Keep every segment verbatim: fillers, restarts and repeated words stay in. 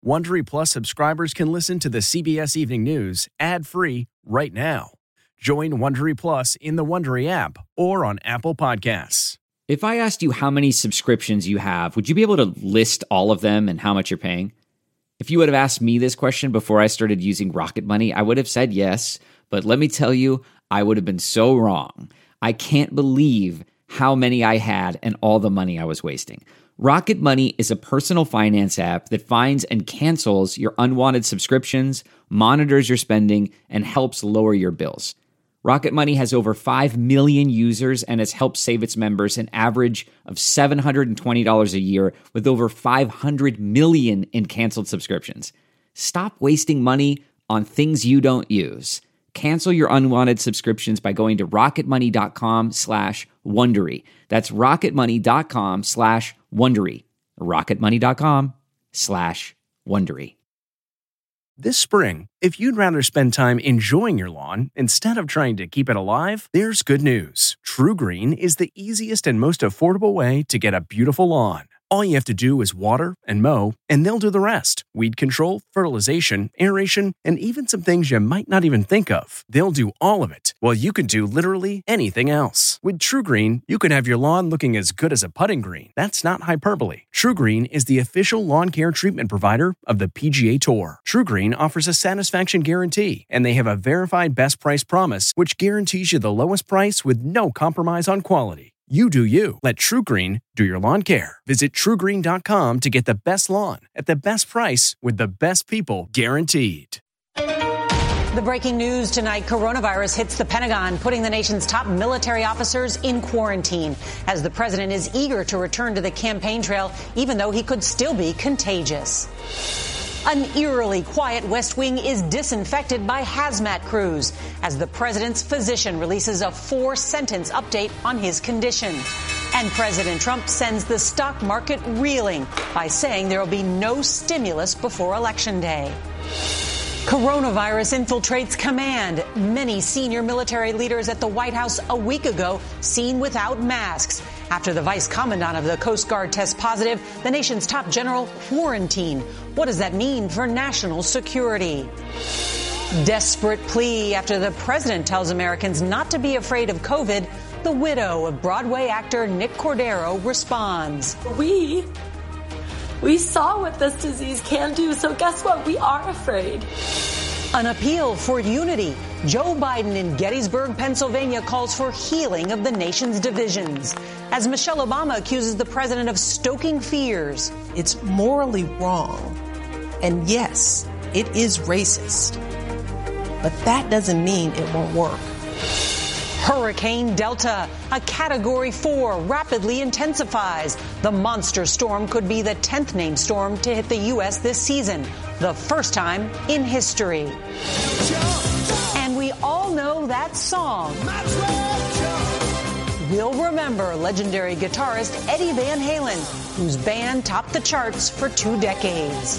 Wondery Plus subscribers can listen to the C B S Evening News ad-free right now. Join Wondery Plus in the Wondery app or on Apple Podcasts. If I asked you how many subscriptions you have, would you be able to list all of them and how much you're paying? If you would have asked me this question before I started using Rocket Money, I would have said yes, but let me tell you, I would have been so wrong. I can't believe how many I had and all the money I was wasting. Rocket Money is a personal finance app that finds and cancels your unwanted subscriptions, monitors your spending, and helps lower your bills. Rocket Money has over five million users and has helped save its members an average of seven hundred twenty dollars a year with over five hundred million in canceled subscriptions. Stop wasting money on things you don't use. Cancel your unwanted subscriptions by going to rocketmoney.com slash Wondery. That's rocketmoney.com slash Wondery. rocketmoney.com slash Wondery. This spring, if you'd rather spend time enjoying your lawn instead of trying to keep it alive, there's good news. True Green is the easiest and most affordable way to get a beautiful lawn. All you have to do is water and mow, and they'll do the rest. Weed control, fertilization, aeration, and even some things you might not even think of. They'll do all of it, while you can do literally anything else. With True Green, you can have your lawn looking as good as a putting green. That's not hyperbole. True Green is the official lawn care treatment provider of the P G A Tour. True Green offers a satisfaction guarantee, and they have a verified best price promise, which guarantees you the lowest price with no compromise on quality. You do you. Let True Green do your lawn care. Visit true green dot com to get the best lawn at the best price with the best people guaranteed. The breaking news tonight, coronavirus hits the Pentagon, putting the nation's top military officers in quarantine as the president is eager to return to the campaign trail, even though he could still be contagious. An eerily quiet West Wing is disinfected by hazmat crews as the president's physician releases a four-sentence update on his condition. And President Trump sends the stock market reeling by saying there will be no stimulus before Election Day. Coronavirus infiltrates command. Many senior military leaders at the White House a week ago seen without masks. After the vice commandant of the Coast Guard tests positive, the nation's top general quarantined. What does that mean for national security? Desperate plea after the president tells Americans not to be afraid of COVID. The widow of Broadway actor Nick Cordero responds. We, we saw what this disease can do, so guess what? We are afraid. An appeal for unity. Joe Biden in Gettysburg, Pennsylvania calls for healing of the nation's divisions as Michelle Obama accuses the president of stoking fears. It's morally wrong. And yes, it is racist. But that doesn't mean it won't work. Hurricane Delta, a Category four, rapidly intensifies. The monster storm could be the tenth named storm to hit the U S this season, the first time in history. And we all know that song. We'll remember legendary guitarist Eddie Van Halen, whose band topped the charts for two decades.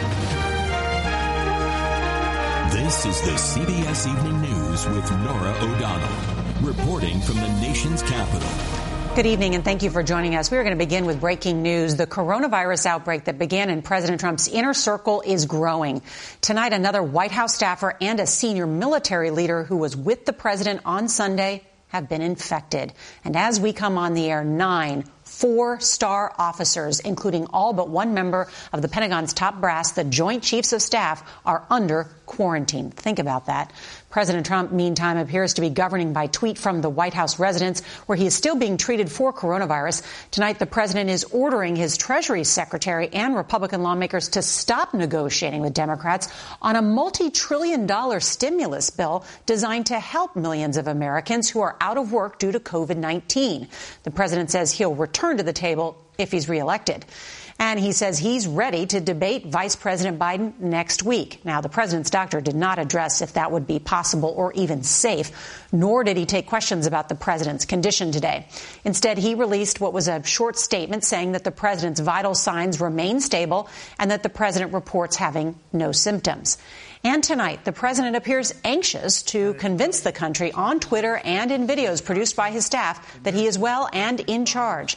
This is the C B S Evening News with Norah O'Donnell, reporting from the nation's capital. Good evening, and thank you for joining us. We are going to begin with breaking news. The coronavirus outbreak that began in President Trump's inner circle is growing. Tonight, another White House staffer and a senior military leader who was with the president on Sunday have been infected. And as we come on the air, nine four-star officers, including all but one member of the Pentagon's top brass, the Joint Chiefs of Staff, are under quarantine. Think about that. President Trump, meantime, appears to be governing by tweet from the White House residence, where he is still being treated for coronavirus. Tonight, the president is ordering his Treasury Secretary and Republican lawmakers to stop negotiating with Democrats on a multi-trillion dollar stimulus bill designed to help millions of Americans who are out of work due to COVID nineteen. The president says he'll return to the table if he's reelected. And he says he's ready to debate Vice President Biden next week. Now, the president's doctor did not address if that would be possible or even safe, nor did he take questions about the president's condition today. Instead, he released what was a short statement saying that the president's vital signs remain stable and that the president reports having no symptoms. And tonight, the president appears anxious to convince the country on Twitter and in videos produced by his staff that he is well and in charge.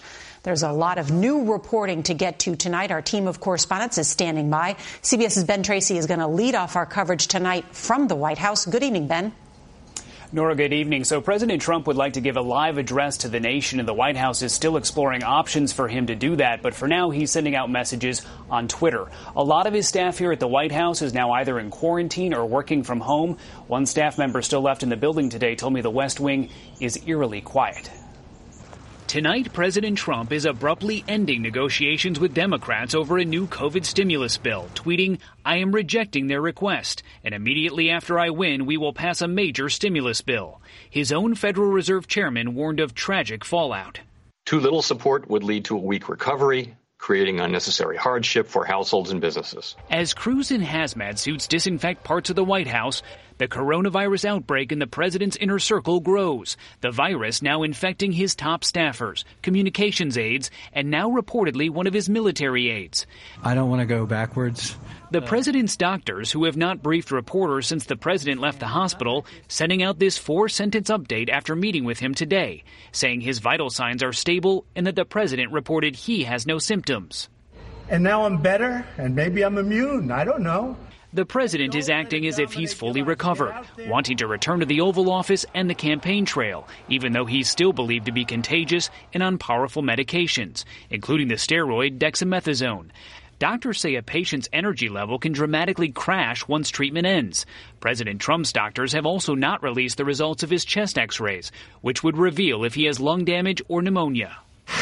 There's a lot of new reporting to get to tonight. Our team of correspondents is standing by. CBS's Ben Tracy is going to lead off our coverage tonight from the White House. Good evening, Ben. Nora, good evening. So President Trump would like to give a live address to the nation, and the White House is still exploring options for him to do that. But for now, he's sending out messages on Twitter. A lot of his staff here at the White House is now either in quarantine or working from home. One staff member still left in the building today told me the West Wing is eerily quiet. Tonight, President Trump is abruptly ending negotiations with Democrats over a new COVID stimulus bill, tweeting, "I am rejecting their request, and immediately after I win, we will pass a major stimulus bill." His own Federal Reserve chairman warned of tragic fallout. Too little support would lead to a weak recovery, creating unnecessary hardship for households and businesses. As crews in hazmat suits disinfect parts of the White House, the coronavirus outbreak in the president's inner circle grows. The virus now infecting his top staffers, communications aides, and now reportedly one of his military aides. I don't want to go backwards. The president's doctors, who have not briefed reporters since the president left the hospital, sending out this four-sentence update after meeting with him today, saying his vital signs are stable and that the president reported he has no symptoms. And now I'm better, and maybe I'm immune. I don't know. The president is acting as if he's fully recovered, wanting to return to the Oval Office and the campaign trail, even though he's still believed to be contagious and on powerful medications, including the steroid dexamethasone. Doctors say a patient's energy level can dramatically crash once treatment ends. President Trump's doctors have also not released the results of his chest x-rays, which would reveal if he has lung damage or pneumonia.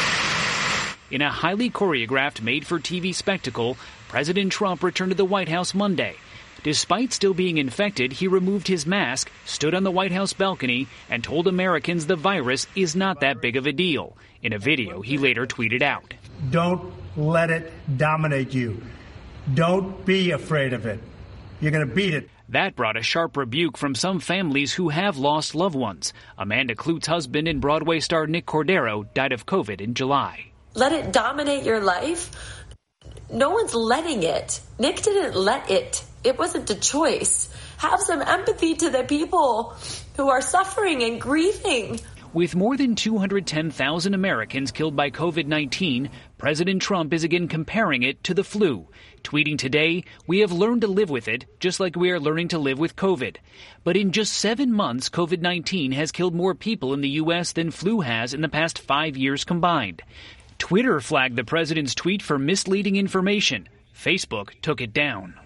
In a highly choreographed made-for-T V spectacle, President Trump returned to the White House Monday. Despite still being infected, he removed his mask, stood on the White House balcony, and told Americans the virus is not that big of a deal. In a video he later tweeted out. Don't let it dominate you. Don't be afraid of it. You're going to beat it. That brought a sharp rebuke from some families who have lost loved ones. Amanda Klute's husband and Broadway star Nick Cordero died of COVID in July. Let it dominate your life? No one's letting it. Nick didn't let it. It wasn't a choice. Have some empathy to the people who are suffering and grieving. With more than two hundred ten thousand Americans killed by COVID nineteen, President Trump is again comparing it to the flu. Tweeting today, "We have learned to live with it, just like we are learning to live with COVID." But in just seven months, COVID nineteen has killed more people in the U S than flu has in the past five years combined. Twitter flagged the president's tweet for misleading information. Facebook took it down.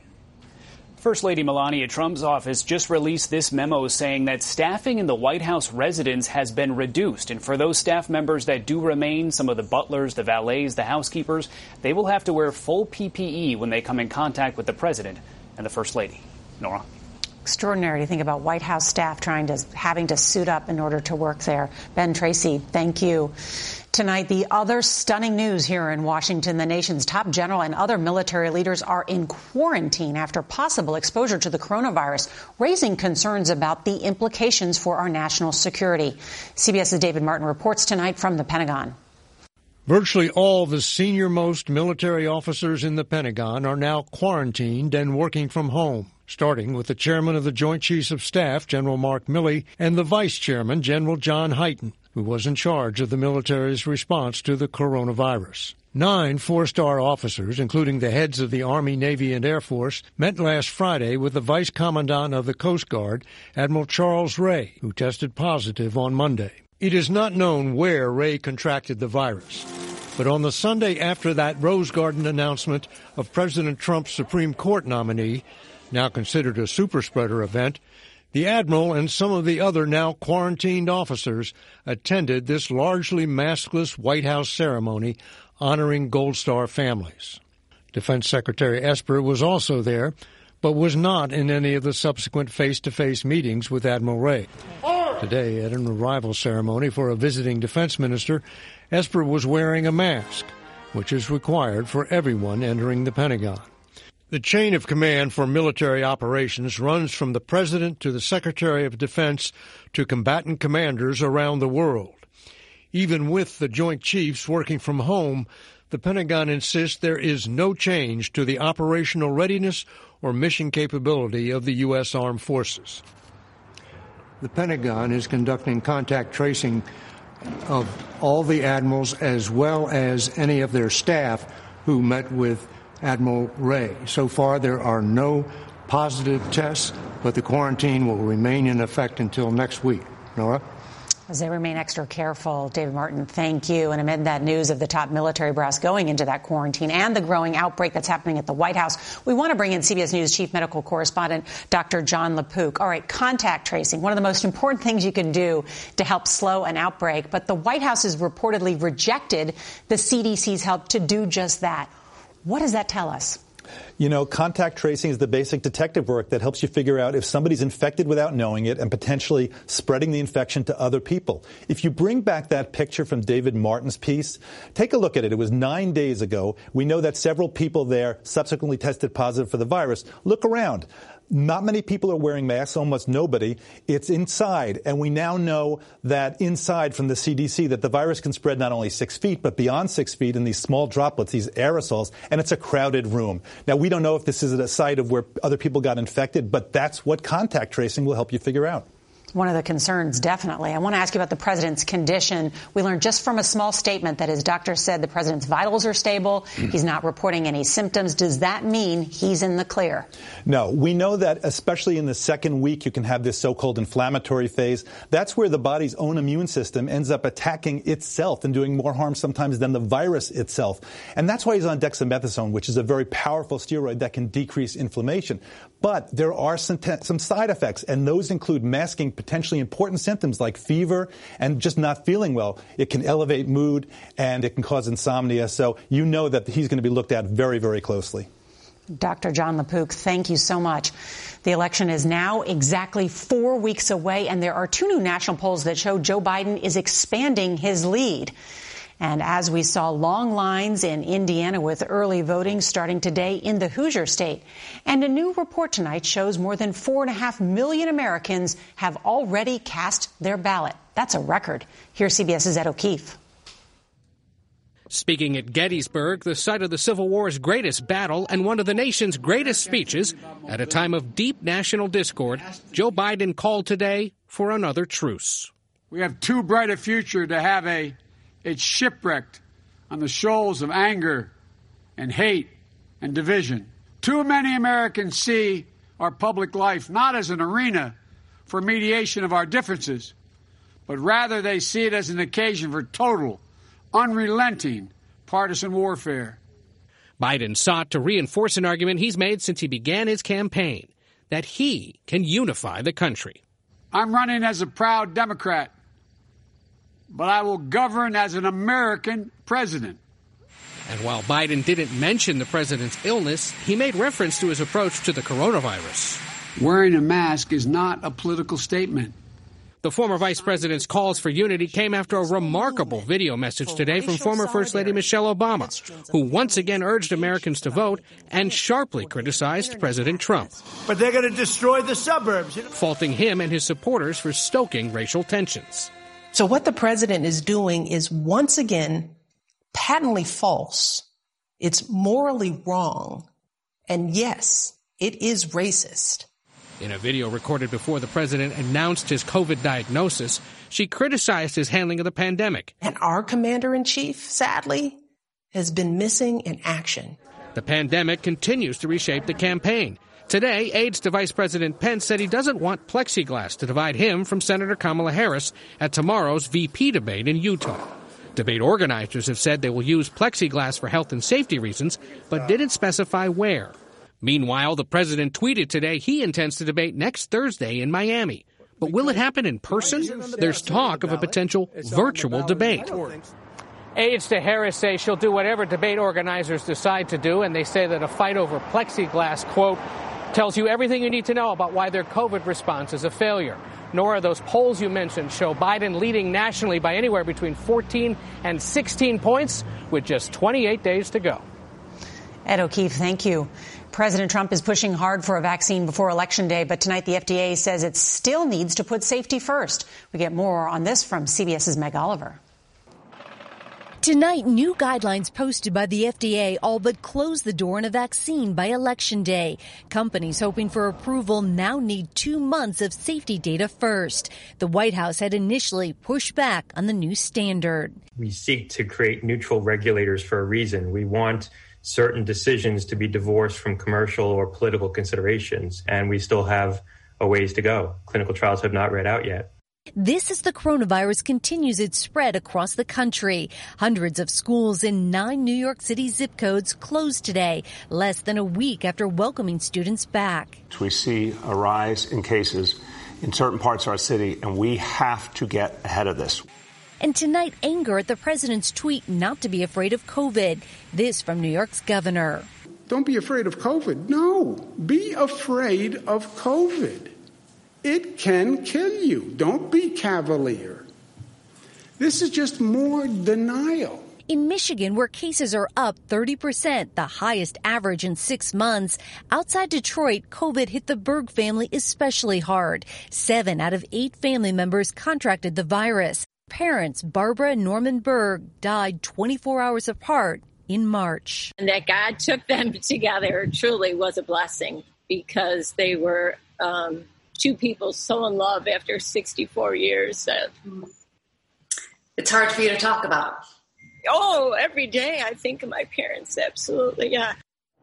First Lady Melania Trump's office just released this memo saying that staffing in the White House residence has been reduced. And for those staff members that do remain, some of the butlers, the valets, the housekeepers, they will have to wear full P P E when they come in contact with the president and the First Lady. Nora? Extraordinary to think about White House staff trying to having to suit up in order to work there. Ben Tracy, thank you. Tonight, the other stunning news here in Washington. The nation's top general and other military leaders are in quarantine after possible exposure to the coronavirus, raising concerns about the implications for our national security. CBS's David Martin reports tonight from the Pentagon. Virtually all the senior-most military officers in the Pentagon are now quarantined and working from home, starting with the chairman of the Joint Chiefs of Staff, General Mark Milley, and the vice chairman, General John Hyten, who was in charge of the military's response to the coronavirus. Nine four-star officers, including the heads of the Army, Navy, and Air Force, met last Friday with the Vice Commandant of the Coast Guard, Admiral Charles Ray, who tested positive on Monday. It is not known where Ray contracted the virus, but on the Sunday after that Rose Garden announcement of President Trump's Supreme Court nominee, now considered a superspreader event, the Admiral and some of the other now quarantined officers attended this largely maskless White House ceremony honoring Gold Star families. Defense Secretary Esper was also there, but was not in any of the subsequent face-to-face meetings with Admiral Ray. Today, at an arrival ceremony for a visiting defense minister, Esper was wearing a mask, which is required for everyone entering the Pentagon. The chain of command for military operations runs from the President to the Secretary of Defense to combatant commanders around the world. Even with the Joint Chiefs working from home, the Pentagon insists there is no change to the operational readiness or mission capability of the U S Armed Forces. The Pentagon is conducting contact tracing of all the admirals as well as any of their staff who met with Admiral Ray. So far, there are no positive tests, but the quarantine will remain in effect until next week. Nora? As they remain extra careful, David Martin, thank you. And amid that news of the top military brass going into that quarantine and the growing outbreak that's happening at the White House, we want to bring in C B S News chief medical correspondent Doctor Jon LaPook. All right, contact tracing, one of the most important things you can do to help slow an outbreak. But the White House has reportedly rejected the C D C's help to do just that. What does that tell us? You know, contact tracing is the basic detective work that helps you figure out if somebody's infected without knowing it and potentially spreading the infection to other people. If you bring back that picture from David Martin's piece, take a look at it. It was nine days ago. We know that several people there subsequently tested positive for the virus. Look around. Not many people are wearing masks, almost nobody. It's inside, and we now know that inside from the C D C that the virus can spread not only six feet, but beyond six feet in these small droplets, these aerosols, and it's a crowded room. Now, we don't know if this is at a site of where other people got infected, but that's what contact tracing will help you figure out. One of the concerns, definitely. I want to ask you about the president's condition. We learned just from a small statement that his doctor said the president's vitals are stable. He's not reporting any symptoms. Does that mean he's in the clear? No. We know that especially in the second week, you can have this so-called inflammatory phase. That's where the body's own immune system ends up attacking itself and doing more harm sometimes than the virus itself. And that's why he's on dexamethasone, which is a very powerful steroid that can decrease inflammation. But there are some, te- some side effects, and those include masking potentially important symptoms like fever and just not feeling well. It can elevate mood, and it can cause insomnia. So you know that he's going to be looked at very, very closely. Doctor Jon LaPook, thank you so much. The election is now exactly four weeks away, and there are two new national polls that show Joe Biden is expanding his lead. And as we saw, long lines in Indiana with early voting starting today in the Hoosier State. And a new report tonight shows more than four and a half million Americans have already cast their ballot. That's a record. Here's CBS's Ed O'Keefe. Speaking at Gettysburg, the site of the Civil War's greatest battle and one of the nation's greatest speeches, at a time of deep national discord, Joe Biden called today for another truce. We have too bright a future to have a It's shipwrecked on the shoals of anger and hate and division. Too many Americans see our public life not as an arena for mediation of our differences, but rather they see it as an occasion for total, unrelenting partisan warfare. Biden sought to reinforce an argument he's made since he began his campaign, that he can unify the country. I'm running as a proud Democrat, but I will govern as an American president. And while Biden didn't mention the president's illness, he made reference to his approach to the coronavirus. Wearing a mask is not a political statement. The former vice president's calls for unity came after a remarkable video message today from former First Lady Michelle Obama, who once again urged Americans to vote and sharply criticized President Trump. But they're going to destroy the suburbs. Faulting him and his supporters for stoking racial tensions. So what the president is doing is once again patently false. It's morally wrong. And yes, it is racist. In a video recorded before the president announced his COVID diagnosis, she criticized his handling of the pandemic. And our commander-in-chief, sadly, has been missing in action. The pandemic continues to reshape the campaign. Today, aides to Vice President Pence said he doesn't want plexiglass to divide him from Senator Kamala Harris at tomorrow's V P debate in Utah. Debate organizers have said they will use plexiglass for health and safety reasons, but didn't specify where. Meanwhile, the president tweeted today he intends to debate next Thursday in Miami. But will it happen in person? There's talk of a potential virtual debate. Aides to Harris say she'll do whatever debate organizers decide to do, and they say that a fight over plexiglass, quote, tells you everything you need to know about why their COVID response is a failure. Nora, those polls you mentioned show Biden leading nationally by anywhere between fourteen and sixteen points with just twenty-eight days to go. Ed O'Keefe, thank you. President Trump is pushing hard for a vaccine before Election Day, but tonight the F D A says it still needs to put safety first. We get more on this from CBS's Meg Oliver. Tonight, new guidelines posted by the F D A all but close the door on a vaccine by Election Day. Companies hoping for approval now need two months of safety data first. The White House had initially pushed back on the new standard. We seek to create neutral regulators for a reason. We want certain decisions to be divorced from commercial or political considerations, and we still have a ways to go. Clinical trials have not read out yet. This as the coronavirus continues its spread across the country. Hundreds of schools in nine New York City zip codes closed today, less than a week after welcoming students back. We see a rise in cases in certain parts of our city, and we have to get ahead of this. And tonight, anger at the president's tweet not to be afraid of COVID. This from New York's governor. Don't be afraid of COVID. No, be afraid of COVID. It can kill you. Don't be cavalier. This is just more denial. In Michigan, where cases are up thirty percent, the highest average in six months, outside Detroit, COVID hit the Berg family especially hard. Seven out of eight family members contracted the virus. Parents Barbara and Norman Berg died twenty-four hours apart in March. And that God took them together truly was a blessing, because they were um, two people so in love after sixty-four years. Uh, it's hard for you to talk about. Oh, every day I think of my parents. Absolutely, yeah.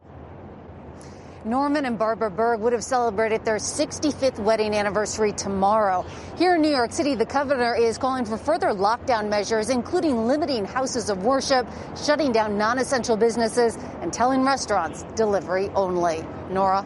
Norman and Barbara Berg would have celebrated their sixty-fifth wedding anniversary tomorrow. Here in New York City, the governor is calling for further lockdown measures, including limiting houses of worship, shutting down non-essential businesses, and telling restaurants delivery only. Nora?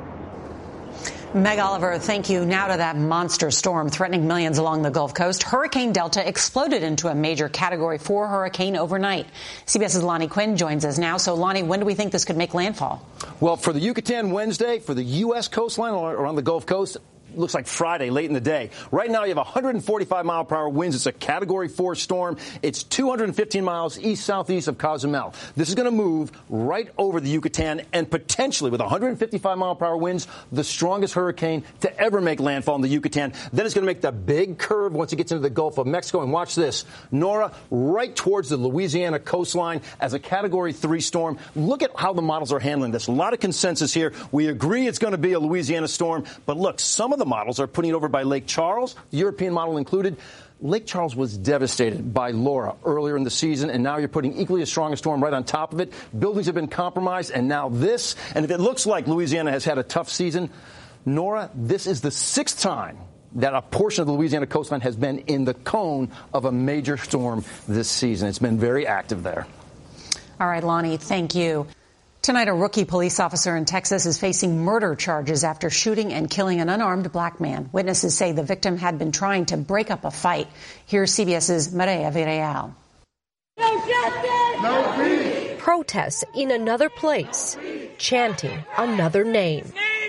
Meg Oliver, thank you. Now to that monster storm threatening millions along the Gulf Coast. Hurricane Delta exploded into a major Category four hurricane overnight. CBS's Lonnie Quinn joins us now. So, Lonnie, when do we think this could make landfall? Well, for the Yucatan Wednesday, for the U S coastline around the Gulf Coast, looks like Friday, late in the day. Right now, you have one hundred forty-five mile per hour winds. It's a Category four storm. It's two hundred fifteen miles east-southeast of Cozumel. This is going to move right over the Yucatan and potentially, with one hundred fifty-five mile per hour winds, the strongest hurricane to ever make landfall in the Yucatan. Then it's going to make the big curve once it gets into the Gulf of Mexico. And watch this, Nora, right towards the Louisiana coastline as a Category three storm. Look at how the models are handling this. A lot of consensus here. We agree it's going to be a Louisiana storm. But look, some of the models are putting it over by Lake Charles, the European model included. Lake Charles was devastated by Laura earlier in the season, and now you're putting equally as strong a storm right on top of it. Buildings have been compromised, and now this. And if it looks like Louisiana has had a tough season, Nora, this is the sixth time that a portion of the Louisiana coastline has been in the cone of a major storm this season. It's been very active there. All right, Lonnie, thank you. Tonight, a rookie police officer in Texas is facing murder charges after shooting and killing an unarmed black man. Witnesses say the victim had been trying to break up a fight. Here's CBS's Maria Villarreal. No justice! No peace! Protests in another place, chanting another name.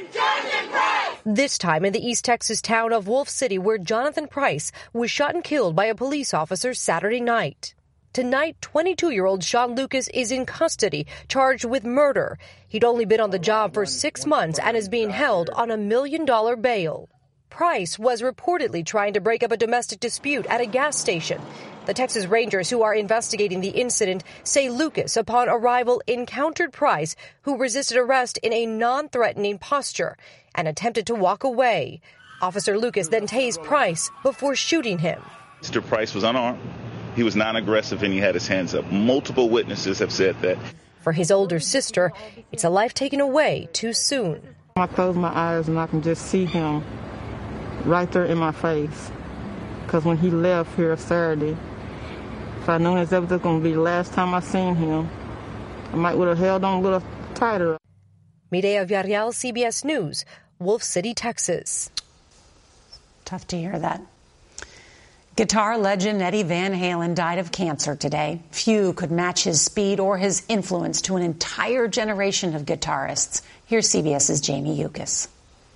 This time in the East Texas town of Wolf City, where Jonathan Price was shot and killed by a police officer Saturday night. Tonight, twenty-two-year-old Sean Lucas is in custody, charged with murder. He'd only been on the job for six months and is being held on a million-dollar bail. Price was reportedly trying to break up a domestic dispute at a gas station. The Texas Rangers, who are investigating the incident, say Lucas, upon arrival, encountered Price, who resisted arrest in a non-threatening posture and attempted to walk away. Officer Lucas then tased Price before shooting him. Mister Price was unarmed. He was non-aggressive and he had his hands up. Multiple witnesses have said that. For his older sister, it's a life taken away too soon. I close my eyes and I can just see him right there in my face. Because when he left here Saturday, if I known that was going to be the last time I seen him, I might would have held on a little tighter. Mireya Villarreal, C B S News, Wolf City, Texas. Tough to hear that. Guitar legend Eddie Van Halen died of cancer today. Few could match his speed or his influence to an entire generation of guitarists. Here's CBS's Jamie Yukas.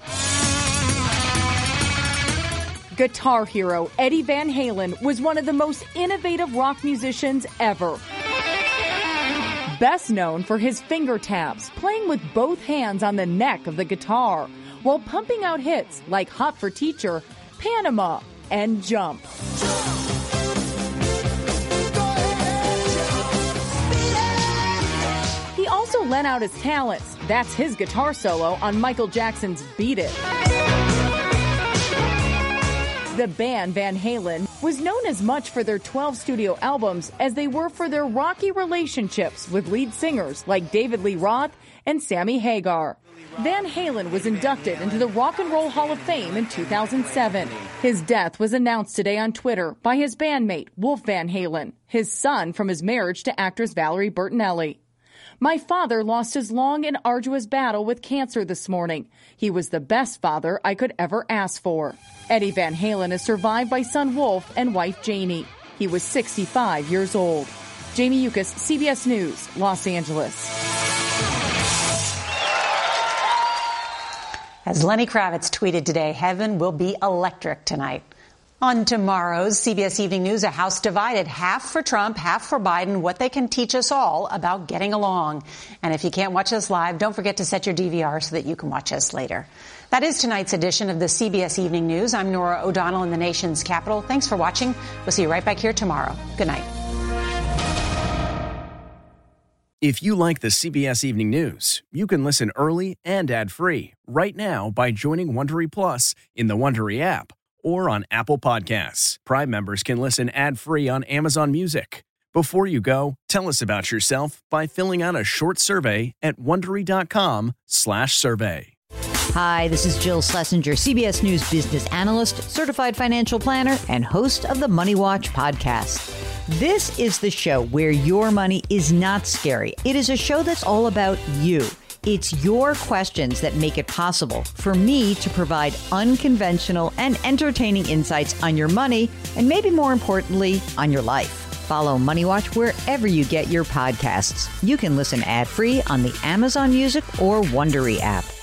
Guitar hero Eddie Van Halen was one of the most innovative rock musicians ever. Best known for his finger taps, playing with both hands on the neck of the guitar, while pumping out hits like Hot for Teacher, Panama, and Jump. also lent out his talents. That's his guitar solo on Michael Jackson's Beat It. The band Van Halen was known as much for their twelve studio albums as they were for their rocky relationships with lead singers like David Lee Roth and Sammy Hagar. Van Halen was inducted into the Rock and Roll Hall of Fame in two thousand seven. His death was announced today on Twitter by his bandmate, Wolf Van Halen, his son from his marriage to actress Valerie Bertinelli. My father lost his long and arduous battle with cancer this morning. He was the best father I could ever ask for. Eddie Van Halen is survived by son Wolf and wife Janie. He was sixty-five years old. Jamie Yuccas, C B S News, Los Angeles. As Lenny Kravitz tweeted today, heaven will be electric tonight. On tomorrow's C B S Evening News, a House divided, half for Trump, half for Biden, what they can teach us all about getting along. And if you can't watch us live, don't forget to set your D V R so that you can watch us later. That is tonight's edition of the C B S Evening News. I'm Norah O'Donnell in the nation's capital. Thanks for watching. We'll see you right back here tomorrow. Good night. If you like the C B S Evening News, you can listen early and ad-free right now by joining Wondery Plus in the Wondery app or on Apple Podcasts. Prime members can listen ad-free on Amazon Music. Before you go, tell us about yourself by filling out a short survey at Wondery.com slash survey. Hi, this is Jill Schlesinger, C B S News business analyst, certified financial planner, and host of the Money Watch podcast. This is the show where your money is not scary. It is a show that's all about you. It's your questions that make it possible for me to provide unconventional and entertaining insights on your money, and maybe more importantly, on your life. Follow Money Watch wherever you get your podcasts. You can listen ad-free on the Amazon Music or Wondery app.